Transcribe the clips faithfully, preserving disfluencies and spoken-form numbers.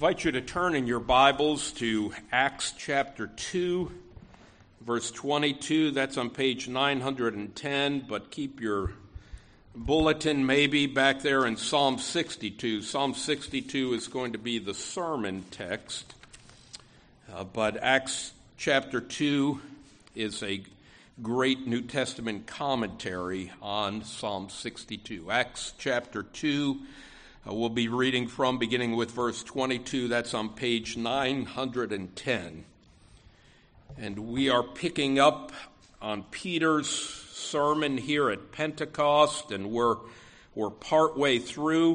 invite you to turn in your Bibles to Acts chapter two, verse twenty-two. That's on page nine hundred ten, but keep your bulletin maybe back there in Psalm sixty-two. Psalm sixty-two is going to be the sermon text, uh, but Acts chapter two is a great New Testament commentary on Psalm sixty-two. Acts chapter two, uh, we'll be reading from beginning with verse twenty-two. That's on page nine hundred ten. And we are picking up on Peter's sermon here at Pentecost, and we're, we're partway through.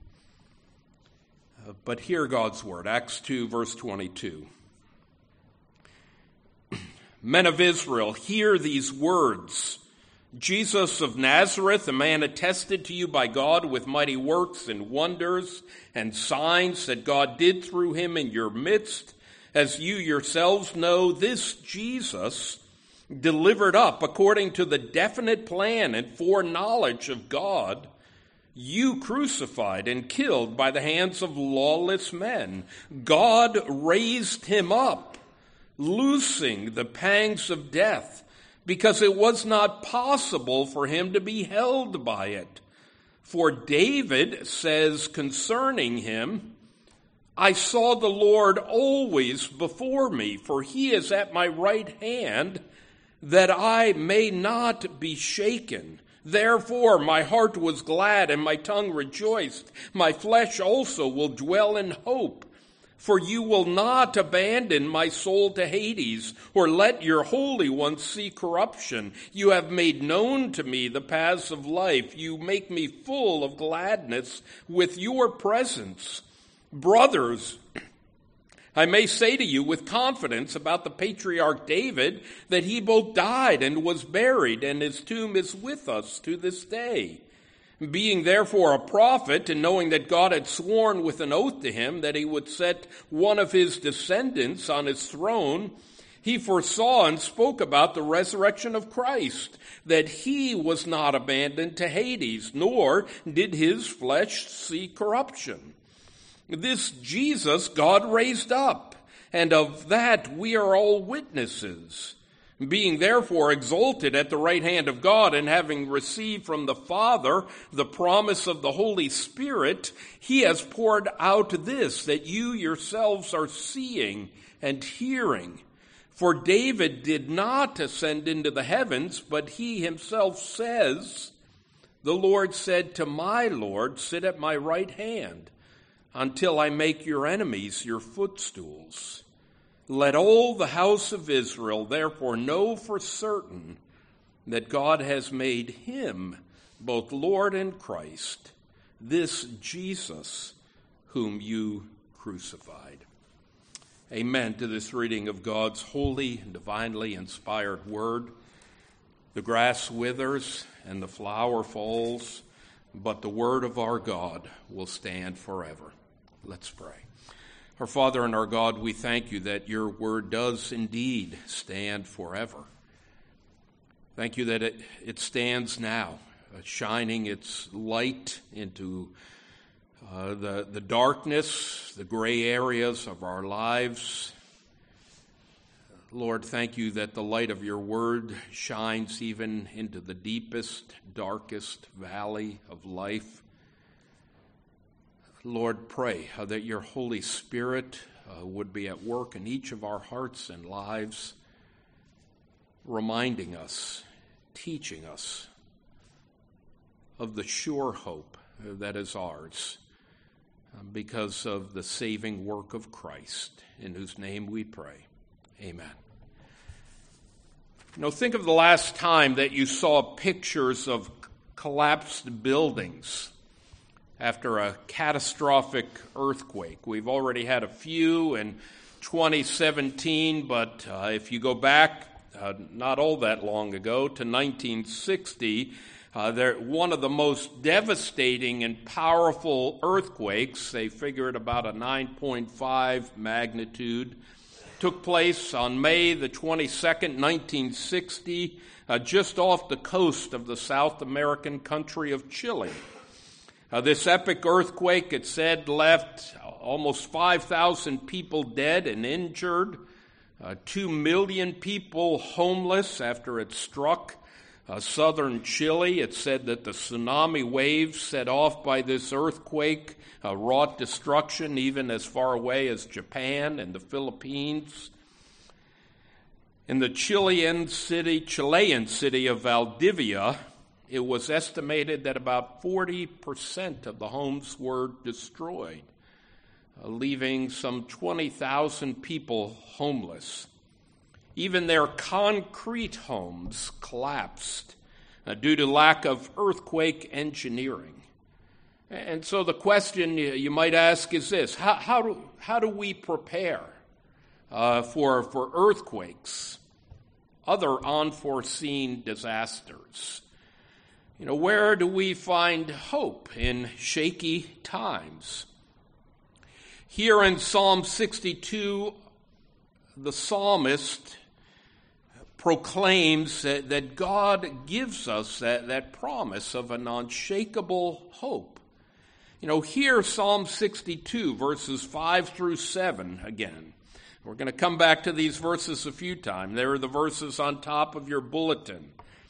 Uh, but hear God's word, Acts two, verse twenty-two. Men of Israel, hear these words. Jesus of Nazareth, a man attested to you by God with mighty works and wonders and signs that God did through him in your midst, as you yourselves know, this Jesus, delivered up according to the definite plan and foreknowledge of God, you crucified and killed by the hands of lawless men. God raised him up, loosing the pangs of death, because it was not possible for him to be held by it. For David says concerning him, I saw the Lord always before me, for he is at my right hand, that I may not be shaken. Therefore my heart was glad and my tongue rejoiced. My flesh also will dwell in hope. For you will not abandon my soul to Hades, or let your Holy One see corruption. You have made known to me the paths of life. You make me full of gladness with your presence. Brothers, I may say to you with confidence about the patriarch David that he both died and was buried, and his tomb is with us to this day. Being therefore a prophet, and knowing that God had sworn with an oath to him that he would set one of his descendants on his throne, he foresaw and spoke about the resurrection of Christ, that he was not abandoned to Hades, nor did his flesh see corruption. This Jesus God raised up, and of that we are all witnesses. Being therefore exalted at the right hand of God, and having received from the Father the promise of the Holy Spirit, he has poured out this, that you yourselves are seeing and hearing. For David did not ascend into the heavens, but he himself says, the Lord said to my Lord, sit at my right hand, until I make your enemies your footstools. Let all the house of Israel therefore know for certain that God has made him both Lord and Christ, this Jesus whom you crucified. Amen to this reading of God's holy and divinely inspired word. The grass withers and the flower falls, but the word of our God will stand forever. Let's pray. Our Father and our God, we thank you that your word does indeed stand forever. Thank you that it, it stands now, uh, shining its light into uh, the, the darkness, the gray areas of our lives. Lord, thank you that the light of your word shines even into the deepest, darkest valley of life. Lord, pray uh, that your Holy Spirit uh, would be at work in each of our hearts and lives, reminding us, teaching us of the sure hope uh, that is ours uh, because of the saving work of Christ, in whose name we pray. Amen. You know, think of the last time that you saw pictures of collapsed buildings after a catastrophic earthquake. We've already had a few in twenty seventeen, but uh, if you go back uh, not all that long ago to nineteen sixty, uh, there, one of the most devastating and powerful earthquakes, they figure at about a nine point five magnitude, took place on May the twenty-second, nineteen sixty, uh, just off the coast of the South American country of Chile. Uh, this epic earthquake, it said, left almost five thousand people dead and injured, uh, two million people homeless after it struck uh, southern Chile. It said that the tsunami waves set off by this earthquake uh, wrought destruction even as far away as Japan and the Philippines. In the Chilean city, Chilean city of Valdivia, it was estimated that about forty percent of the homes were destroyed, uh, leaving some twenty thousand people homeless. Even their concrete homes collapsed uh, due to lack of earthquake engineering. And so the question you might ask is this: how, how do how do we prepare uh, for for earthquakes, other unforeseen disasters? You know, where do we find hope in shaky times? Here in Psalm sixty-two, the psalmist proclaims that, that God gives us that, that promise of an unshakable hope. You know, hear Psalm sixty-two, verses five through seven again. We're going to come back to these verses a few times. There are the verses on top of your bulletin.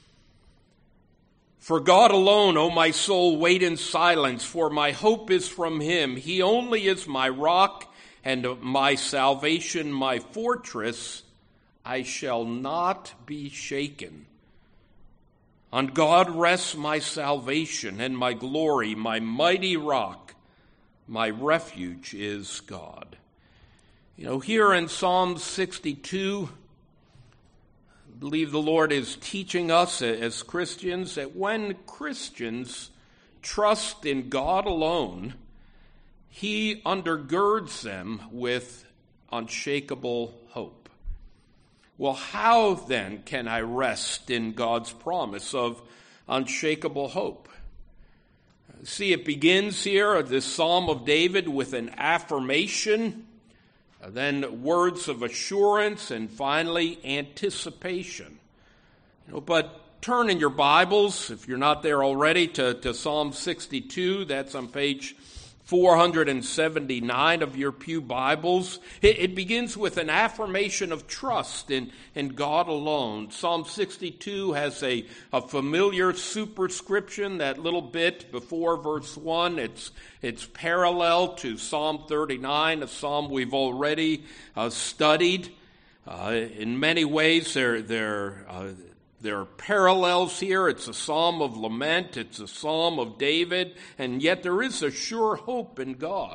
For God alone, O my soul, wait in silence, for my hope is from him. He only is my rock and my salvation, my fortress. I shall not be shaken. On God rests my salvation and my glory, my mighty rock. My refuge is God. You know, here in Psalm sixty-two, I believe the Lord is teaching us as Christians that when Christians trust in God alone, he undergirds them with unshakable hope. Well, how then can I rest in God's promise of unshakable hope? See, it begins here, this Psalm of David, with an affirmation, then words of assurance, and finally anticipation. You know, but turn in your Bibles, if you're not there already, to, to Psalm sixty-two. That's on page four hundred seventy-nine of your pew Bibles. It, it begins with an affirmation of trust in, in God alone. Psalm sixty-two has a, a familiar superscription, that little bit before verse one. It's, it's parallel to Psalm thirty-nine, a psalm we've already uh, studied. Uh, in many ways, they're, they're uh, There are parallels here. It's a psalm of lament. It's a psalm of David. And yet there is a sure hope in God.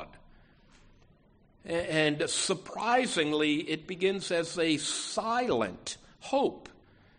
And surprisingly, it begins as a silent hope.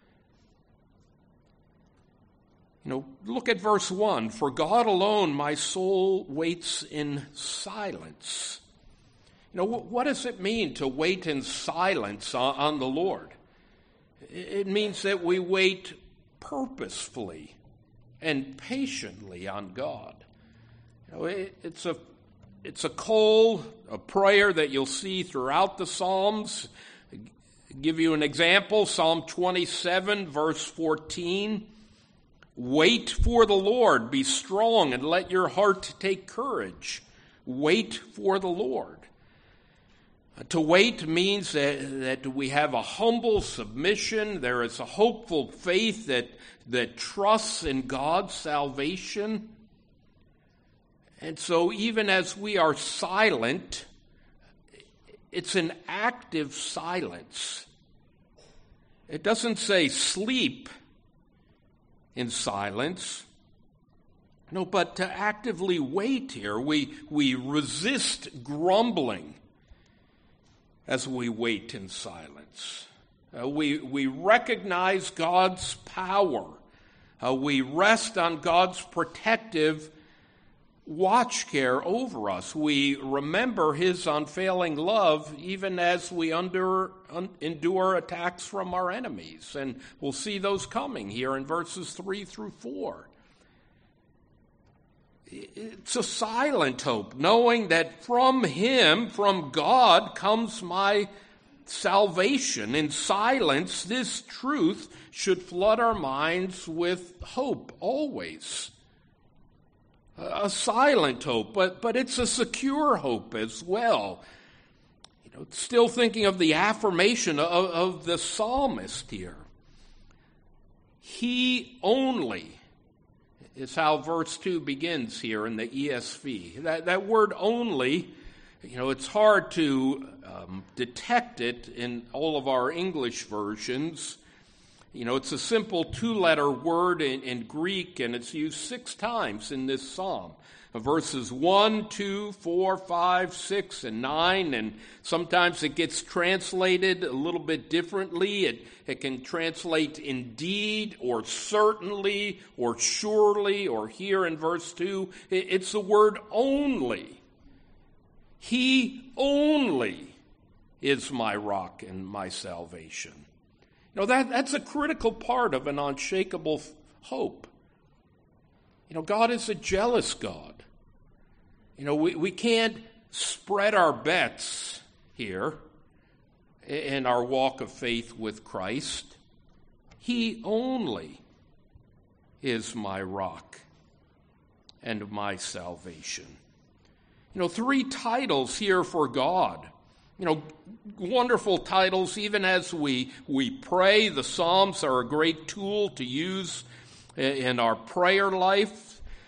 You know, look at verse one. For God alone my soul waits in silence. You know, what does it mean to wait in silence on the Lord? It means that we wait purposefully and patiently on God. You know, it, it's a it's a call, a prayer that you'll see throughout the Psalms. I'll give you an example, Psalm twenty-seven, verse fourteen. Wait for the Lord, be strong, and let your heart take courage. Wait for the Lord. To wait means that, that we have a humble submission. There is a hopeful faith that, that trusts in God's salvation. And so even as we are silent, it's an active silence. It doesn't say sleep in silence. No, but to actively wait here, we, we resist grumbling as we wait in silence. Uh, we, we recognize God's power. Uh, we rest on God's protective watch care over us. We remember his unfailing love even as we under, un, endure attacks from our enemies. And we'll see those coming here in verses three through four. It's a silent hope, knowing that from him, from God, comes my salvation. In silence, this truth should flood our minds with hope always. a silent hope, but, but it's a secure hope as well. You know, still thinking of the affirmation of, of the psalmist here. He only is how verse two begins here in the E S V. That, that word only, you know, it's hard to um, detect it in all of our English versions. You know, it's a simple two-letter word in, in Greek, and it's used six times in this psalm. Verses one, two, four, five, six, and nine, and sometimes it gets translated a little bit differently. It, it can translate indeed, or certainly, or surely, or here in verse two, it, it's the word only. He only is my rock and my salvation. You know, that, that's a critical part of an unshakable hope. You know, God is a jealous God. You know, we, we can't spread our bets here in our walk of faith with Christ. He only is my rock and my salvation. You know, three titles here for God. You know, wonderful titles. Even as we, we pray, the Psalms are a great tool to use in our prayer life.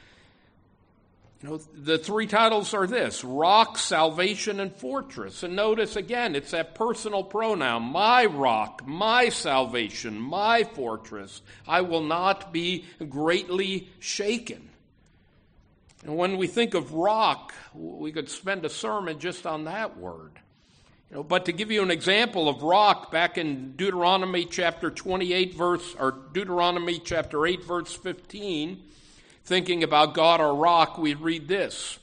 You know, the three titles are this: rock, salvation, and fortress. And notice again, it's that personal pronoun, my rock, my salvation, my fortress. I will not be greatly shaken. And when we think of rock, we could spend a sermon just on that word. You know, but to give you an example of rock, back in Deuteronomy chapter twenty-eight, verse, or Deuteronomy chapter eight, verse fifteen, thinking about God our rock, we read this: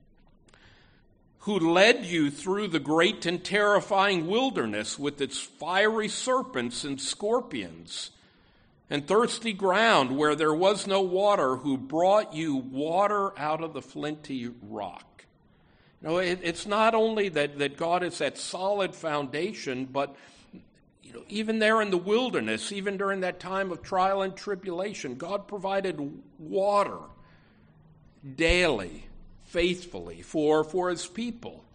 who led you through the great and terrifying wilderness with its fiery serpents and scorpions, and thirsty ground where there was no water, who brought you water out of the flinty rock. No, it, it's not only that, that God is that solid foundation, but you know, even there in the wilderness, even during that time of trial and tribulation, God provided water daily, faithfully for, for his people.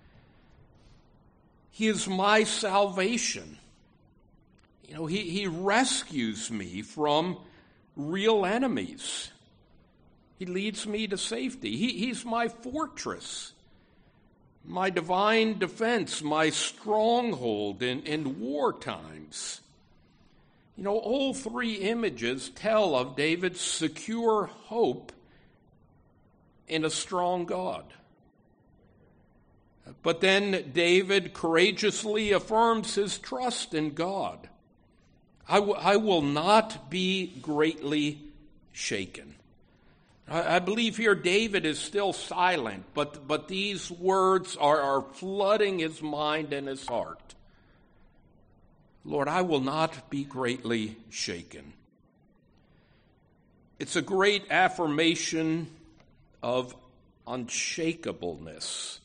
He is my salvation. You know, he, he rescues me from real enemies. He leads me to safety. He, he's my fortress, my divine defense, my stronghold in, in war times. You know, all three images tell of David's secure hope in a strong God. But then David courageously affirms his trust in God. I, w- I will not be greatly shaken. I believe here David is still silent, but, but these words are, are flooding his mind and his heart. Lord, I will not be greatly shaken. It's a great affirmation of unshakableness.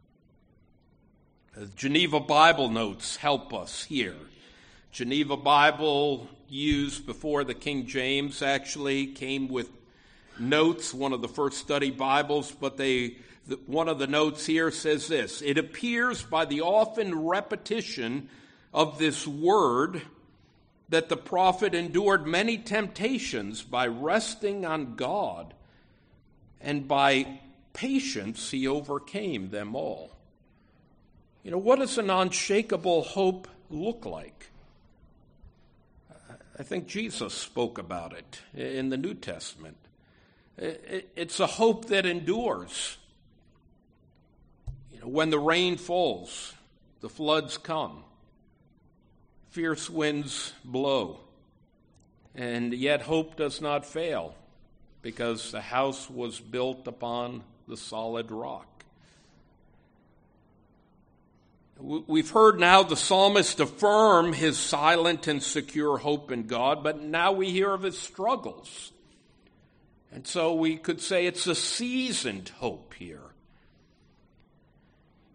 The Geneva Bible notes help us here. Geneva Bible, used before the King James, actually came with notes, one of the first study Bibles, but they the, one of the notes here says this: it appears by the often repetition of this word that the prophet endured many temptations by resting on God, and by patience he overcame them all. You know, what does an unshakable hope look like? I think Jesus spoke about it in the New Testament. It's a hope that endures. You know, when the rain falls, the floods come, fierce winds blow, and yet hope does not fail, because the house was built upon the solid rock. We've heard now the psalmist affirm his silent and secure hope in God, but now we hear of his struggles. And so we could say it's a seasoned hope here.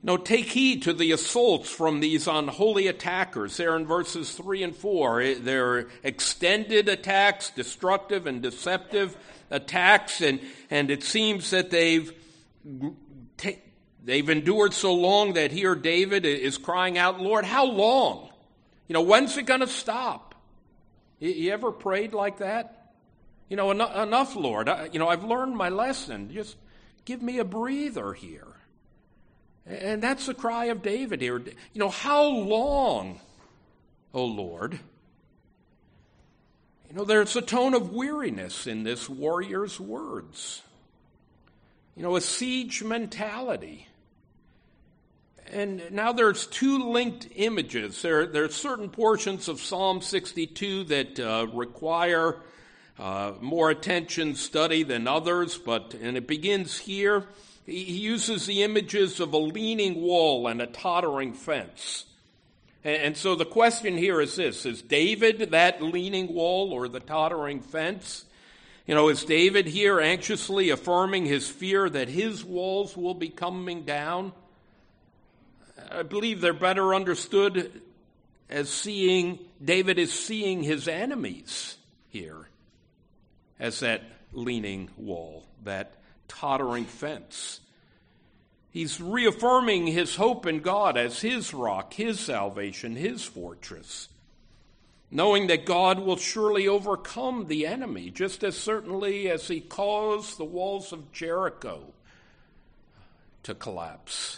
No, take heed to the assaults from these unholy attackers. There in verses three and four, they're extended attacks, destructive and deceptive attacks, and, and it seems that they've they've endured so long that here David is crying out, Lord, how long? You know, when's it going to stop? You ever prayed like that? You know, enough, enough Lord. I, you know, I've learned my lesson. Just give me a breather here. And that's the cry of David here. You know, how long, O Lord? You know, there's a tone of weariness in this warrior's words. You know, a siege mentality. And now there's two linked images. There, there are certain portions of Psalm sixty-two that uh, require uh, more attention, study than others, but and it begins here. He uses the images of a leaning wall and a tottering fence. And so the question here is this: is David that leaning wall or the tottering fence? You know, is David here anxiously affirming his fear that his walls will be coming down? I believe they're better understood as seeing, David is seeing his enemies here as that leaning wall, that tottering fence. He's reaffirming his hope in God as his rock, his salvation, his fortress, knowing that God will surely overcome the enemy, just as certainly as he caused the walls of Jericho to collapse.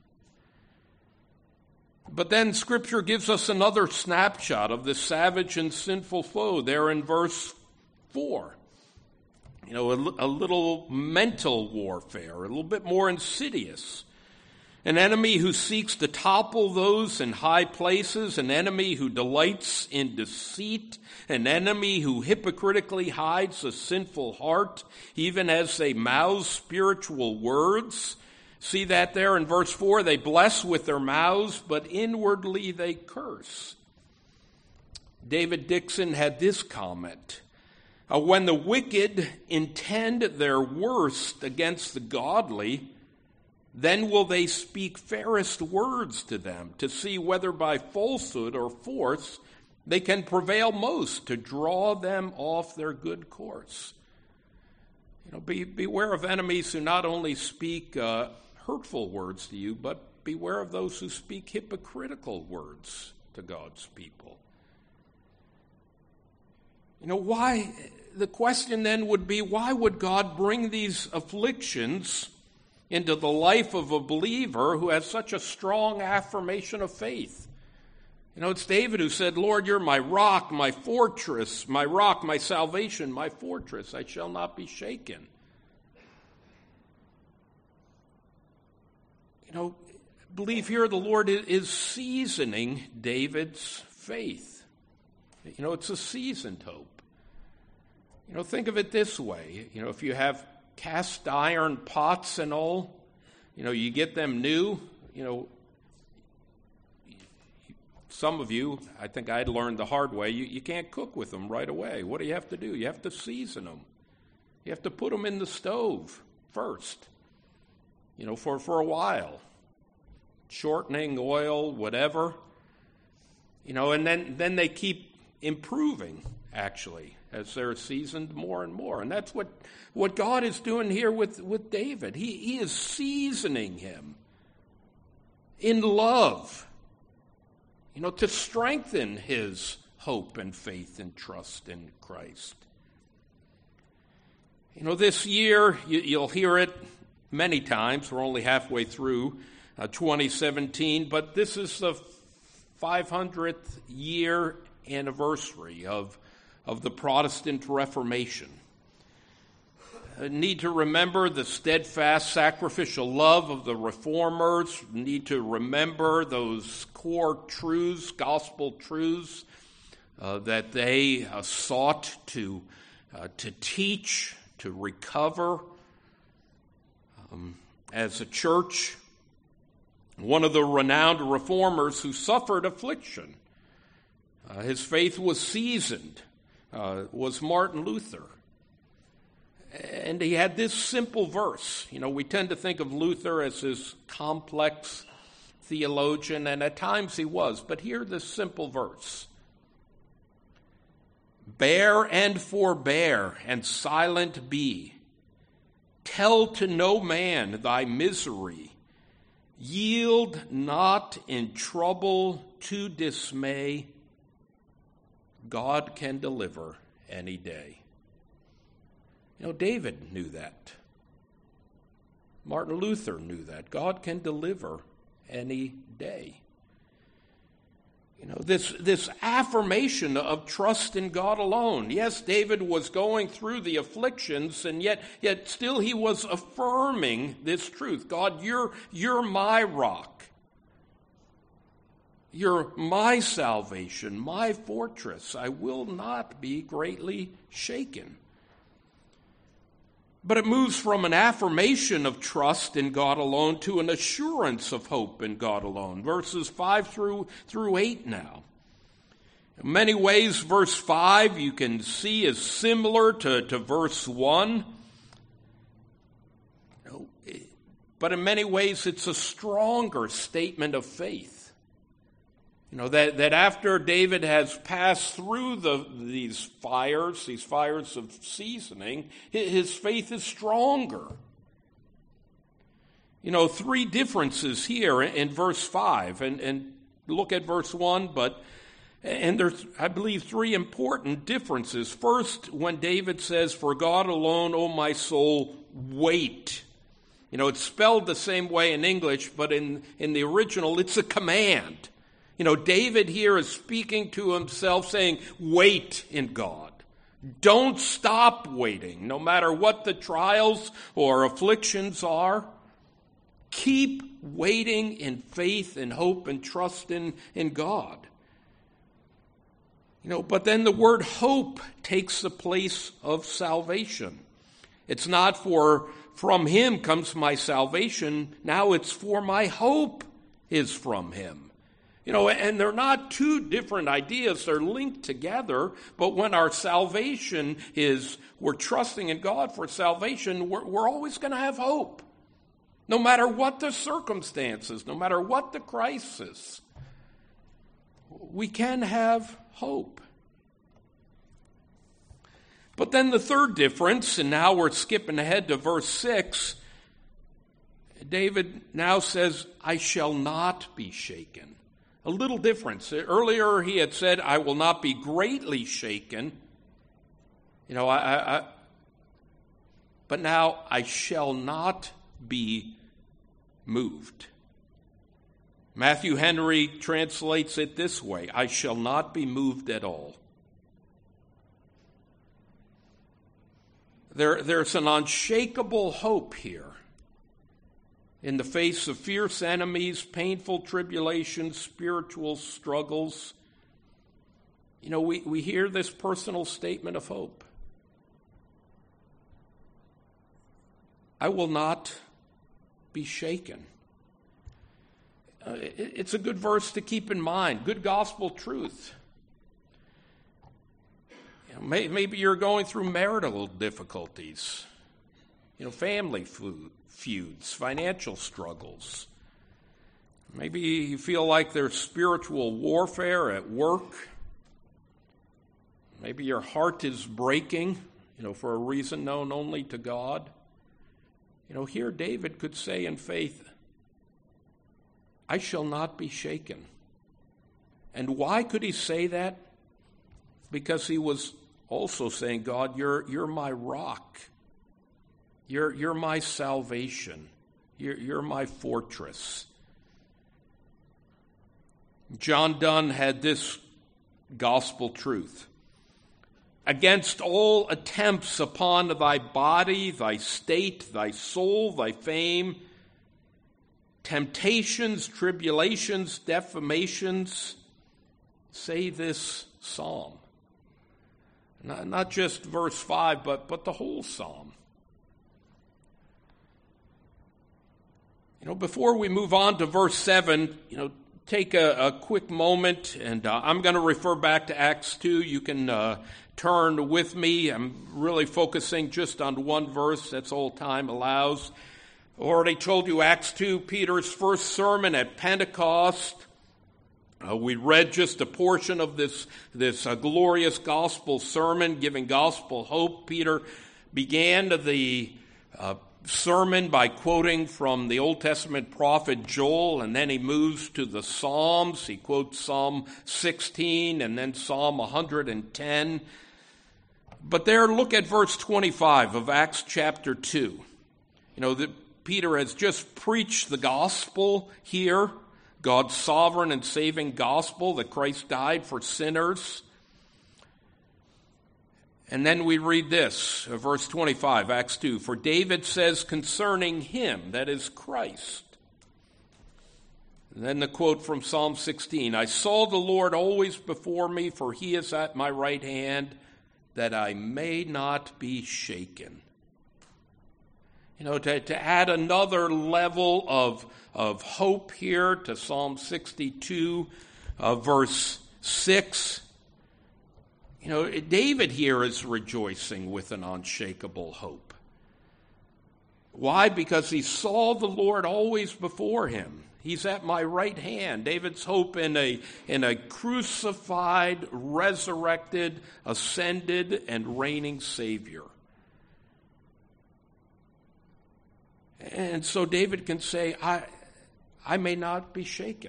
But then Scripture gives us another snapshot of this savage and sinful foe there in verse four. You know, a, a little mental warfare, a little bit more insidious. An enemy who seeks to topple those in high places, an enemy who delights in deceit, an enemy who hypocritically hides a sinful heart, even as they mouth spiritual words. See that there in verse four, they bless with their mouths, but inwardly they curse. David Dixon had this comment: Uh, when the wicked intend their worst against the godly, then will they speak fairest words to them, to see whether by falsehood or force they can prevail most to draw them off their good course. You know, be, beware of enemies who not only speak uh, hurtful words to you, but beware of those who speak hypocritical words to God's people. You know, why? The question then would be, why would God bring these afflictions into the life of a believer who has such a strong affirmation of faith? You know, it's David who said, Lord, you're my rock, my fortress, my rock, my salvation, my fortress. I shall not be shaken. You know, I believe here the Lord is seasoning David's faith. You know, it's a seasoned hope. You know, think of it this way. You know, if you have cast iron pots and all, you know, you get them new, you know, some of you, I think I'd learned the hard way, you, you can't cook with them right away. What do you have to do? You have to season them. You have to put them in the stove first, you know, for, for a while. Shortening, oil, whatever. You know, and then, then they keep improving, actually, as they're seasoned more and more. And that's what, what God is doing here with, with David. He, he is seasoning him in love, you know, to strengthen his hope and faith and trust in Christ. You know, this year, you, you'll hear it many times. We're only halfway through uh, twenty seventeen, but this is the five hundredth year anniversary of of the Protestant Reformation. Uh, need to remember the steadfast sacrificial love of the Reformers. Need to remember those core truths, gospel truths, uh, that they uh, sought to uh, to teach, to recover. Um, as a church, one of the renowned reformers who suffered affliction, uh, his faith was seasoned, uh, was Martin Luther. And he had this simple verse. You know, we tend to think of Luther as this complex theologian, and at times he was, but hear this simple verse. Bear and forbear, and silent be. Tell to no man thy misery. Yield not in trouble to dismay. God can deliver any day. You know, David knew that. Martin Luther knew that. God can deliver any day. You know, this, this affirmation of trust in God alone. Yes, David was going through the afflictions, and yet, yet still he was affirming this truth. God, you're, you're my rock. You're my salvation, my fortress. I will not be greatly shaken. But it moves from an affirmation of trust in God alone to an assurance of hope in God alone. Verses five through, through eight now. In many ways, verse five you can see is similar to, to verse one. But in many ways, it's a stronger statement of faith. You know, that, that after David has passed through the, these fires, these fires of seasoning, his faith is stronger. You know, three differences here in verse five, and, and look at verse one, but, and there's, I believe, three important differences. First, when David says, for God alone, O my soul, wait. You know, it's spelled the same way in English, but in, in the original, it's a command. You know, David here is speaking to himself, saying, wait in God. Don't stop waiting, no matter what the trials or afflictions are. Keep waiting in faith and hope and trust in, in God. You know, but then the word hope takes the place of salvation. It's not for, from him comes my salvation. Now it's for my hope is from him. You know, and they're not two different ideas. They're linked together. But when our salvation is, we're trusting in God for salvation, we're, we're always going to have hope. No matter what the circumstances, no matter what the crisis, we can have hope. But then the third difference, and now we're skipping ahead to verse six, David now says, I shall not be shaken. A little difference. Earlier he had said, I will not be greatly shaken. You know, I, I, I, but now I shall not be moved. Matthew Henry translates it this way, I shall not be moved at all. There, there's an unshakable hope here. In the face of fierce enemies, painful tribulations, spiritual struggles, you know, we, we hear this personal statement of hope. I will not be shaken. Uh, it, it's a good verse to keep in mind, good gospel truth. You know, may, maybe you're going through marital difficulties, you know, family food. Feuds, financial struggles. Maybe you feel like there's spiritual warfare at work. Maybe your heart is breaking, you know, for a reason known only to God. You know, here David could say in faith, I shall not be shaken. And why could he say that? Because he was also saying, God, you're, you're my rock. You're, you're my salvation. You're, you're my fortress. John Donne had this gospel truth. Against all attempts upon thy body, thy state, thy soul, thy fame, temptations, tribulations, defamations, say this psalm. Not, not just verse five, but, but the whole psalm. You know, before we move on to verse seven, you know, take a, a quick moment, and uh, I'm going to refer back to Acts two. You can uh, turn with me. I'm really focusing just on one verse. That's all time allows. Already told you Acts two, Peter's first sermon at Pentecost. Uh, we read just a portion of this, this uh, glorious gospel sermon, giving gospel hope. Peter began the uh, sermon by quoting from the Old Testament prophet Joel, and then he moves to the Psalms. He quotes Psalm sixteen and then Psalm one hundred ten. But there, look at verse twenty-five of Acts chapter two. You know, the, Peter has just preached the gospel here, God's sovereign and saving gospel, that Christ died for sinners. And then we read this, verse twenty-five, Acts two. For David says concerning him, that is Christ. And then the quote from Psalm sixteen, I saw the Lord always before me, for he is at my right hand, that I may not be shaken. You know, to, to add another level of, of hope here to Psalm sixty-two, uh, verse six. You know, David here is rejoicing with an unshakable hope. Why? Because he saw the Lord always before him. He's at my right hand. David's hope in a, in a crucified, resurrected, ascended, and reigning Savior. And so David can say, I, I may not be shaken.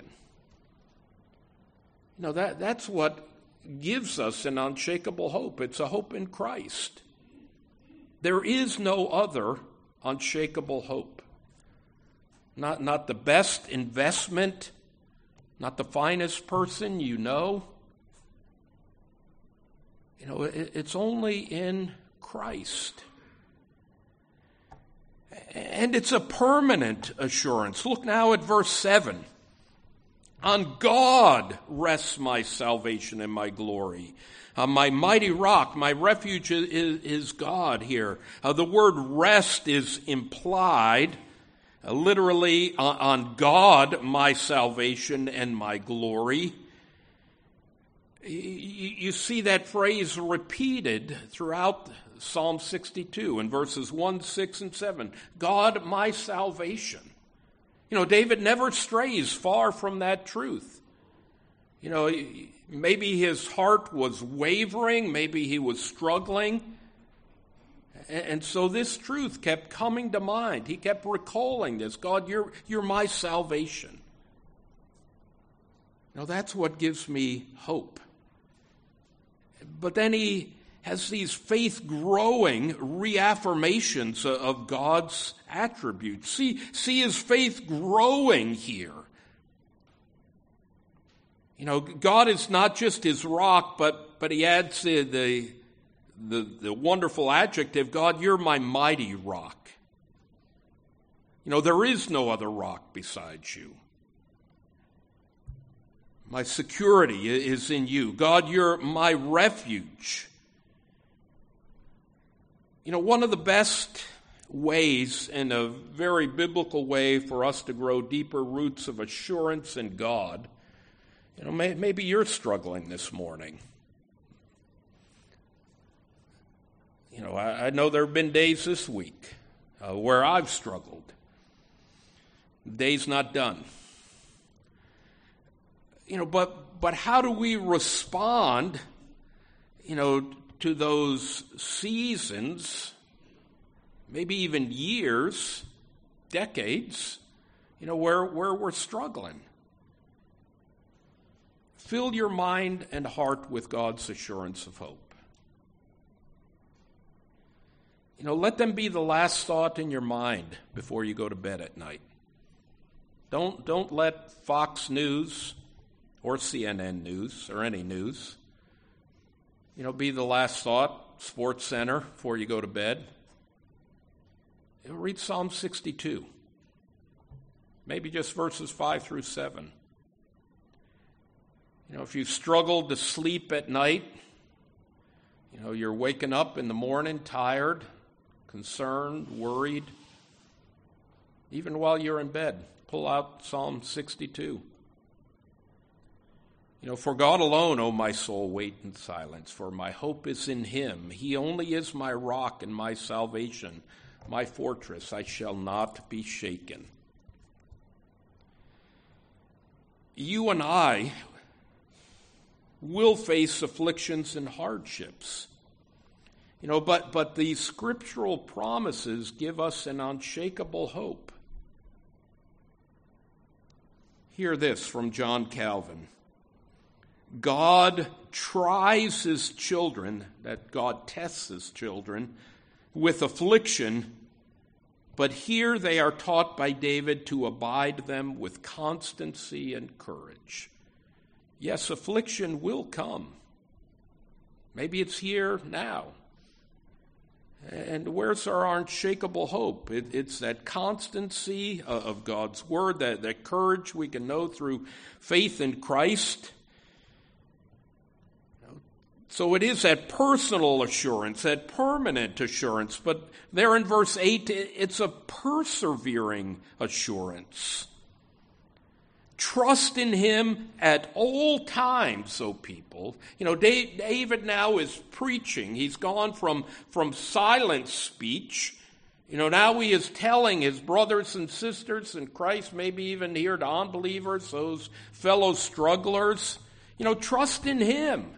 You know, that, that's what gives us an unshakable hope. It's a hope in Christ. There is no other unshakable hope. Not, not the best investment, not the finest person you know. You know, it, it's only in Christ. And it's a permanent assurance. Look now at verse seven. On God rests my salvation and my glory. Uh, my mighty rock, my refuge is, is God here. Uh, the word rest is implied, uh, literally, uh, on God my salvation and my glory. You, you see that phrase repeated throughout Psalm sixty-two in verses one, six, and seven. God my salvation. You know, David never strays far from that truth. You know, maybe his heart was wavering, maybe he was struggling. And so this truth kept coming to mind. He kept recalling this. God, you're, you're my salvation. Now that's what gives me hope. But then he has these faith-growing reaffirmations of God's attributes. See, see his faith growing here. You know, God is not just his rock, but, but he adds the, the, the, the wonderful adjective, God, you're my mighty rock. You know, there is no other rock besides you. My security is in you. God, you're my refuge. You know, one of the best ways, in a very biblical way, for us to grow deeper roots of assurance in God, you know, may, maybe you're struggling this morning. You know, I, I know there have been days this week uh, where I've struggled. The day's not done. You know, but but how do we respond, you know, to those seasons, maybe even years, decades, you know, where, where we're struggling? Fill your mind and heart with God's assurance of hope. You know, let them be the last thought in your mind before you go to bed at night. Don't, don't let Fox News or C N N News or any news, you know, be the last thought, Sports Center, before you go to bed. You know, read Psalm sixty-two. Maybe just verses five through seven. You know, if you've struggled to sleep at night, you know, you're waking up in the morning tired, concerned, worried, even while you're in bed, pull out Psalm sixty-two. You know, for God alone, O my soul, wait in silence, for my hope is in him. He only is my rock and my salvation, my fortress, I shall not be shaken. You and I will face afflictions and hardships. You know, but, but these scriptural promises give us an unshakable hope. Hear this from John Calvin. God tries his children, that God tests his children, with affliction, but here they are taught by David to abide them with constancy and courage. Yes, affliction will come. Maybe it's here now. And where's our unshakable hope? It, it's that constancy of God's word, that, that courage we can know through faith in Christ. So it is that personal assurance, that permanent assurance. But there in verse eight, it's a persevering assurance. Trust in him at all times, O people. You know, David now is preaching. He's gone from, from silent speech. You know, now he is telling his brothers and sisters in Christ, maybe even here to unbelievers, those fellow strugglers, you know, trust in him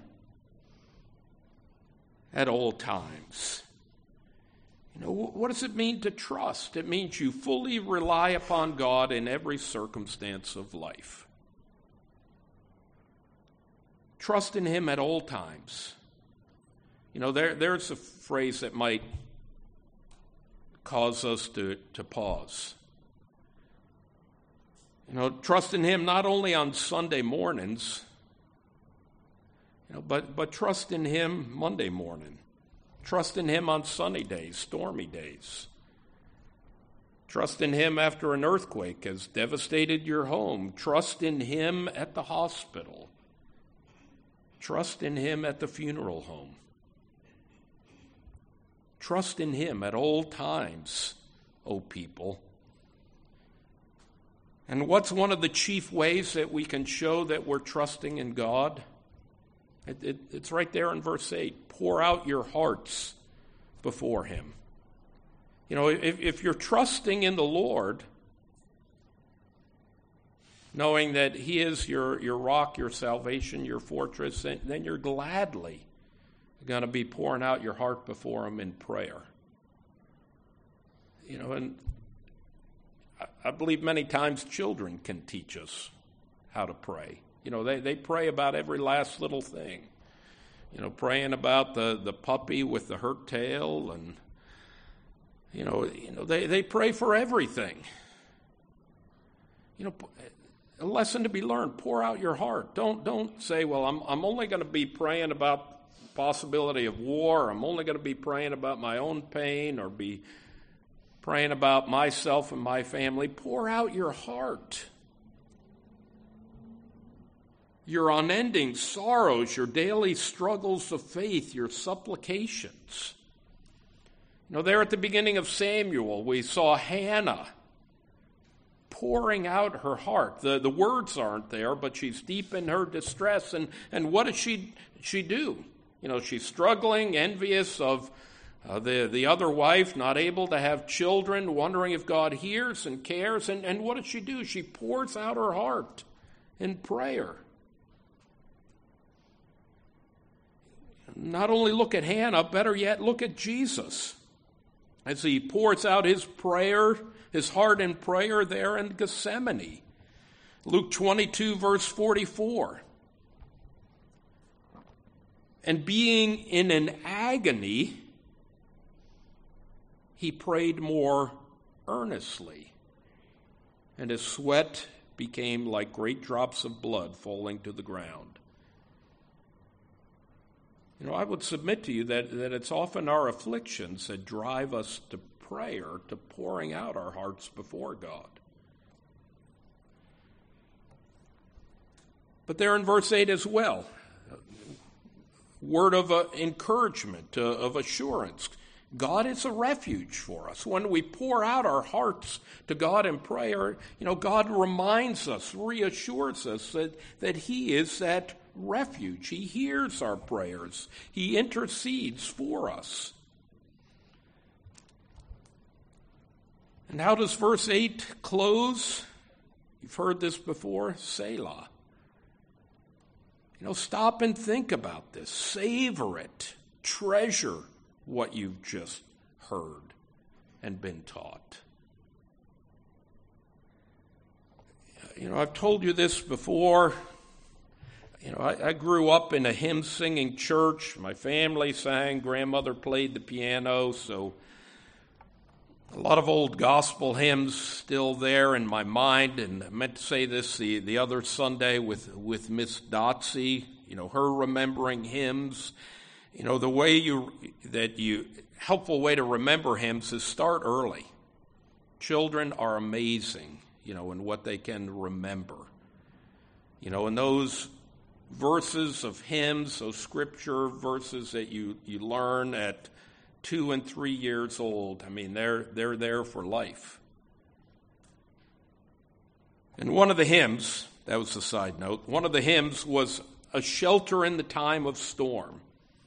at all times. You know, what does it mean to trust? It means you fully rely upon God in every circumstance of life. Trust in him at all times. You know, there, there's a phrase that might cause us to, to pause. You know, trust in him not only on Sunday mornings, you know, but, but trust in him Monday morning. Trust in him on sunny days, stormy days. Trust in him after an earthquake has devastated your home. Trust in him at the hospital. Trust in him at the funeral home. Trust in him at all times, O people. And what's one of the chief ways that we can show that we're trusting in God? It, it, it's right there in verse eight. Pour out your hearts before him. You know, if, if you're trusting in the Lord, knowing that he is your, your rock, your salvation, your fortress, then, then you're gladly going to be pouring out your heart before him in prayer. You know, and I, I believe many times children can teach us how to pray. You know, they, they pray about every last little thing. You know, praying about the, the puppy with the hurt tail, and you know, you know, they, they pray for everything. You know, a lesson to be learned: pour out your heart. Don't don't say, "Well, I'm I'm only going to be praying about the possibility of war. I'm only going to be praying about my own pain, or be praying about myself and my family." Pour out your heart. Your unending sorrows, your daily struggles of faith, your supplications. You know, there at the beginning of Samuel, we saw Hannah pouring out her heart. The, the words aren't there, but she's deep in her distress. And, and what does she, she do? You know, she's struggling, envious of uh, the, the other wife, not able to have children, wondering if God hears and cares. And, and what does she do? She pours out her heart in prayer. Not only look at Hannah, better yet, look at Jesus as he pours out his prayer, his heart in prayer there in Gethsemane. Luke twenty-two, verse forty-four. And being in an agony, he prayed more earnestly, and his sweat became like great drops of blood falling to the ground. You know, I would submit to you that, that it's often our afflictions that drive us to prayer, to pouring out our hearts before God. But there in verse eight as well, word of uh, encouragement, uh, of assurance. God is a refuge for us. When we pour out our hearts to God in prayer, you know, God reminds us, reassures us that, that he is that refuge. He hears our prayers. He intercedes for us. And how does verse eight close? You've heard this before, Selah. You know, stop and think about this. Savor it. Treasure what you've just heard and been taught. You know, I've told you this before. You know, I, I grew up in a hymn-singing church. My family sang. Grandmother played the piano, so a lot of old gospel hymns still there in my mind. And I meant to say this the, the other Sunday with, with Miss Dotsy, you know, her remembering hymns. You know, the way you, that you, helpful way to remember hymns is start early. Children are amazing, you know, in what they can remember. You know, in those verses of hymns, those scripture verses that you, you learn at two and three years old, I mean, they're they're there for life. And one of the hymns, that was a side note, one of the hymns was A Shelter in the Time of Storm.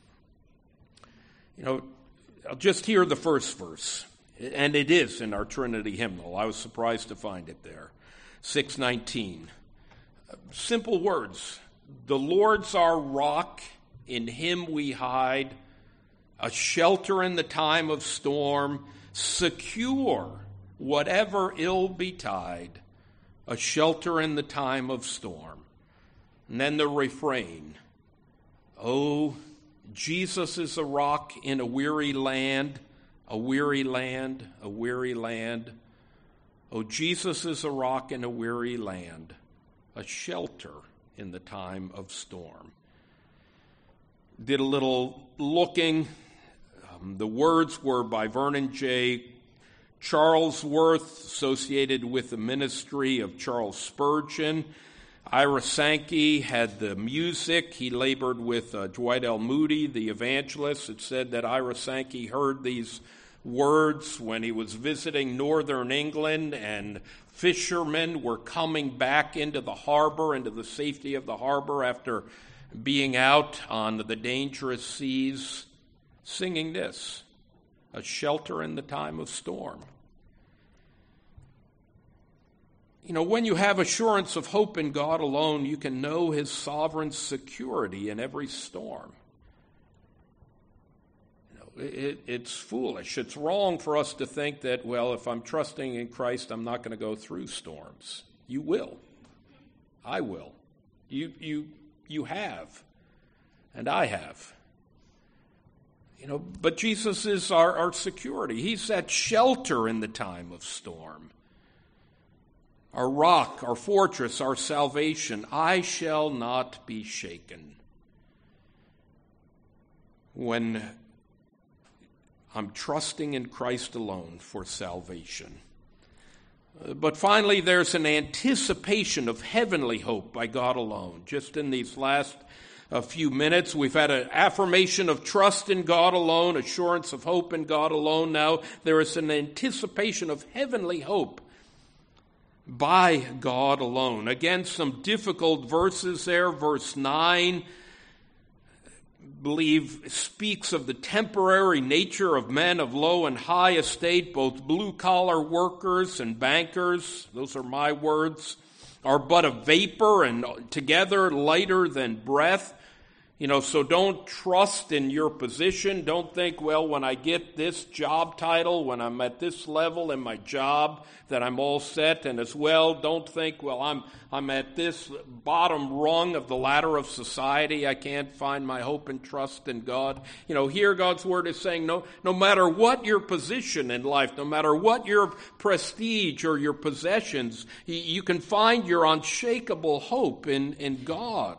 You know, I'll just hear the first verse, and it is in our Trinity hymnal. I was surprised to find it there. six nineteen. Simple words. The Lord's our rock, in him we hide, a shelter in the time of storm, secure whatever ill betide, a shelter in the time of storm. And then the refrain, oh, Jesus is a rock in a weary land, a weary land, a weary land. Oh, Jesus is a rock in a weary land, a shelter in the time of storm. Did a little looking. Um, the words were by Vernon J. Charlesworth, associated with the ministry of Charles Spurgeon. Ira Sankey had the music. He labored with uh, Dwight L. Moody, the evangelist. It said that Ira Sankey heard these words when he was visiting northern England, and fishermen were coming back into the harbor, into the safety of the harbor after being out on the dangerous seas, singing this, a shelter in the time of storm. You know, when you have assurance of hope in God alone, you can know his sovereign security in every storm. It, it's foolish. It's wrong for us to think that, well, if I'm trusting in Christ, I'm not going to go through storms. You will. I will. You, you, you have. And I have. You know, but Jesus is our, our security. He's that shelter in the time of storm. Our rock, our fortress, our salvation. I shall not be shaken. When I'm trusting in Christ alone for salvation. But finally, there's an anticipation of heavenly hope by God alone. Just in these last uh, few minutes, we've had an affirmation of trust in God alone, assurance of hope in God alone. Now there is an anticipation of heavenly hope by God alone. Again, some difficult verses there. Verse nine, believe, speaks of the temporary nature of men of low and high estate, both blue-collar workers and bankers, those are my words, are but a vapor and together lighter than breath. You know, so don't trust in your position. Don't think, well, when I get this job title, when I'm at this level in my job, that I'm all set. And as well, don't think, well, I'm I'm at this bottom rung of the ladder of society. I can't find my hope and trust in God. You know, here God's word is saying, no, no matter what your position in life, no matter what your prestige or your possessions, you can find your unshakable hope in, in God.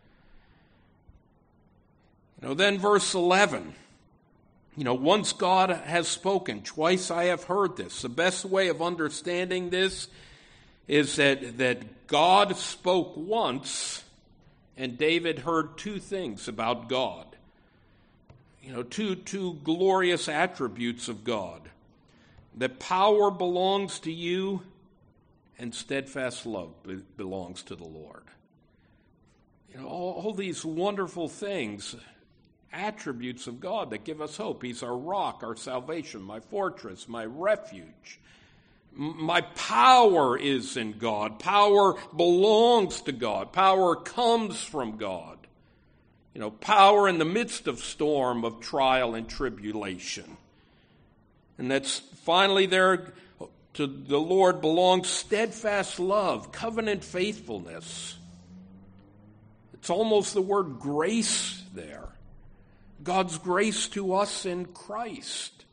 You know, then verse eleven, you know, once God has spoken, twice I have heard this. The best way of understanding this is that, that God spoke once, and David heard two things about God. You know, two, two glorious attributes of God. That power belongs to you, and steadfast love be- belongs to the Lord. You know, all, all these wonderful things, attributes of God that give us hope. He's our rock, our salvation, my fortress, my refuge. My power is in God. Power belongs to God. Power comes from God. You know, power in the midst of storm, of trial and tribulation. And that's finally there to the Lord belongs steadfast love, covenant faithfulness. It's almost the word grace there. God's grace to us in Christ.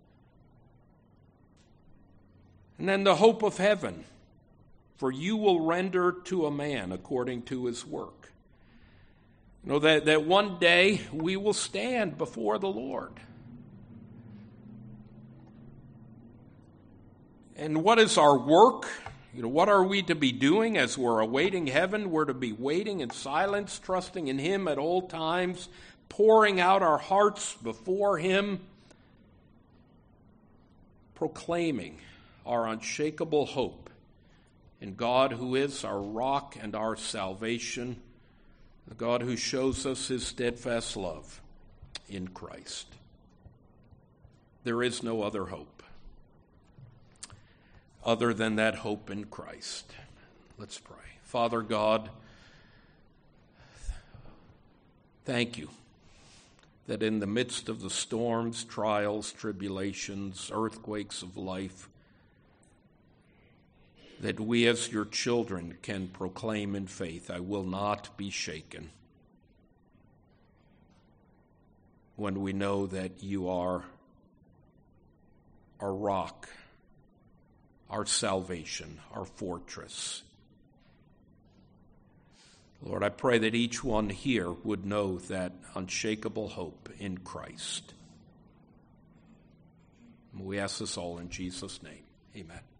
And then the hope of heaven. For you will render to a man according to his work. You know, that, that one day we will stand before the Lord. And what is our work? You know, what are we to be doing as we're awaiting heaven? We're to be waiting in silence, trusting in Him at all times, pouring out our hearts before Him, proclaiming our unshakable hope in God who is our rock and our salvation, the God who shows us His steadfast love in Christ. There is no other hope other than that hope in Christ. Let's pray. Father God, thank you that in the midst of the storms, trials, tribulations, earthquakes of life, that we as your children can proclaim in faith, I will not be shaken, when we know that you are our rock, our salvation, our fortress. Lord, I pray that each one here would know that unshakable hope in Christ. We ask this all in Jesus' name. Amen.